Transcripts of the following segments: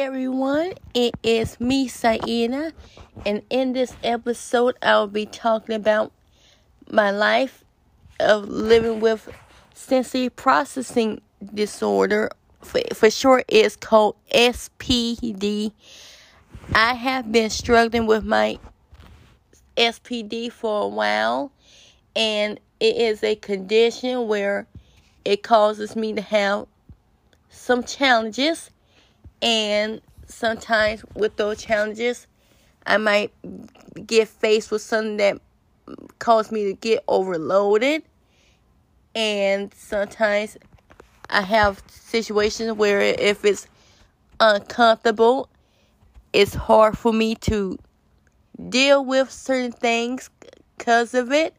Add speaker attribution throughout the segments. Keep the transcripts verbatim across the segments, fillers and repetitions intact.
Speaker 1: everyone, it is me, Saina, and in this episode, I'll be talking about my life of living with sensory processing disorder. For, for short, it's called S P D. I have been struggling with my S P D for a while, and it is a condition where it causes me to have some challenges. And sometimes with those challenges, I might get faced with something that causes me to get overloaded. And sometimes I have situations where if it's uncomfortable, it's hard for me to deal with certain things because of it.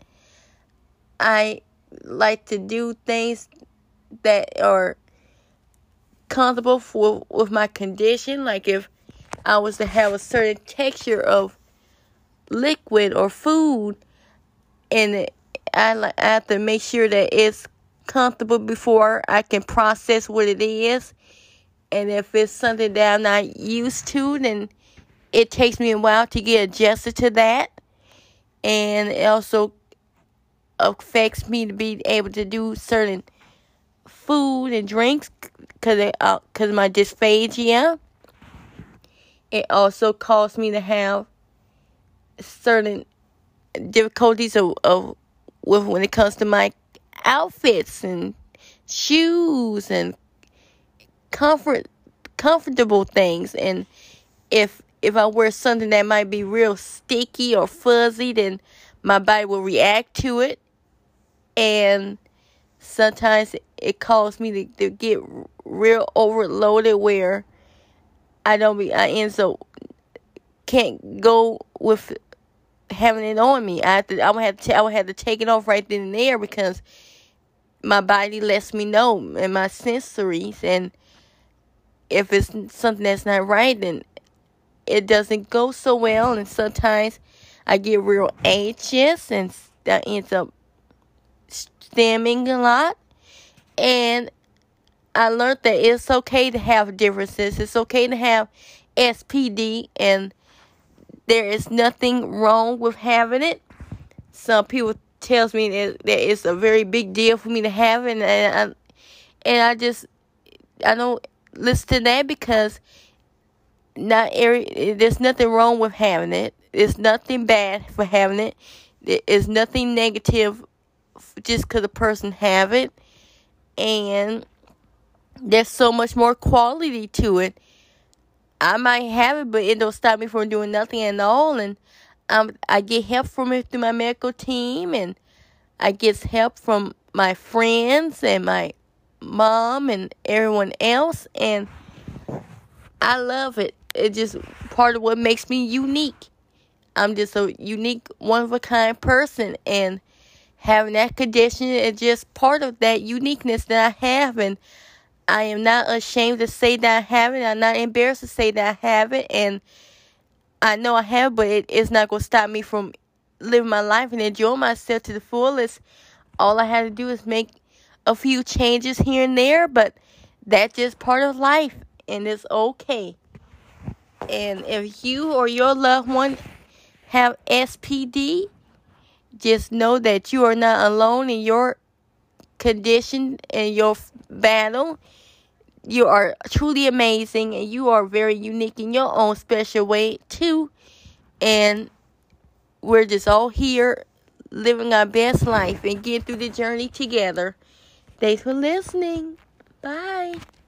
Speaker 1: I like to do things that are comfortable for with my condition. Like if I was to have a certain texture of liquid or food, and it, I, like, I have to make sure that it's comfortable before I can process what it is. And if it's something that I'm not used to, then it takes me a while to get adjusted to that. And it also affects me to be able to do certain food and drinks because uh, cause of my dysphagia. It also caused me to have certain difficulties of, of with when it comes to my outfits and shoes and comfort comfortable things. And if if I wear something that might be real sticky or fuzzy, then my body will react to it. And sometimes it causes me to, to get real overloaded where I don't be, I end so can't go with having it on me. I have to, I would have to, I would have to take it off right then and there because my body lets me know, and my sensories, and if it's something that's not right, then it doesn't go so well. And sometimes I get real anxious, and that ends up stemming a lot. And I learned that it's okay to have differences. It's okay to have S P D, and there is nothing wrong with having it. Some people tells me that, that it's a very big deal for me to have it, and I, and I just I don't listen to that because not every there's nothing wrong with having it. There's nothing bad for having it. There is nothing negative just because a person have it. And there's so much more quality to it. I might have it, but it don't stop me from doing nothing at all. And um, I get help from it through my medical team, and I get help from my friends and my mom and everyone else. And I love it. It's just part of what makes me unique. I'm just a unique, one-of-a-kind person, and having that condition is just part of that uniqueness that I have. And I am not ashamed to say that I have it. I'm not embarrassed to say that I have it. And I know I have, but it, it's not going to stop me from living my life and enjoying myself to the fullest. All I have to do is make a few changes here and there, but that's just part of life, and it's okay. And if you or your loved one have S P D, just know that you are not alone in your condition and your battle. You are truly amazing, and you are very unique in your own special way too. And we're just all here living our best life and getting through the journey together. Thanks for listening. Bye.